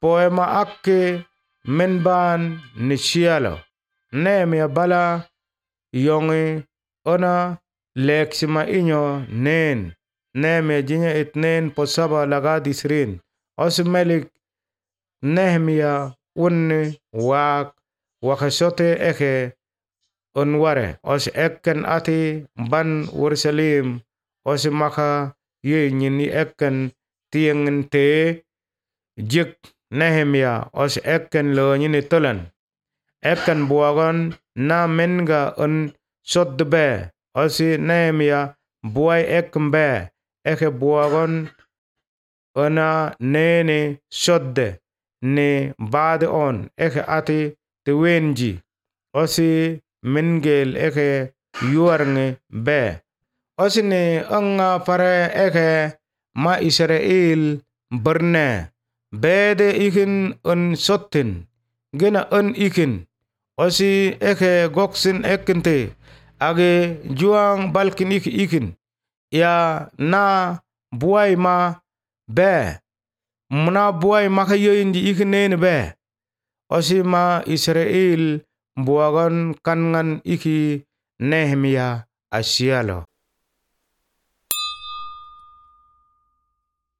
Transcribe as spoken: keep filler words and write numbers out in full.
poema akke menban ni sialo. Nehemia bala yongi ona leksima inyo nen. Nehemia jinya it nen po saba laga disrin. Os melik Nehemia unni wak wakasote eke onware. Os ekken ati ban Yerusalem. Os maka ye nyini ekken tiengin te jik Nehemia. Os ekken lo nyini tolan. Ekken buagon na menga on sotbe. Osi Nehemia buai ekmbe. Eke buagon ona nene sodde ne bade on. Eke ati te wenji. Osi mengel eke yuarnge be. Osi ne onga pare eke ma Israel berne. Bede ikin on sotin. Gena on ikin. Osi eke goksin ekente. Age juang balkin iki ikin. Ya na buai ma be. Muna buai maka yoindi ikin nene be. Osi ma Israel buagon kangan iki Nehemia asialo.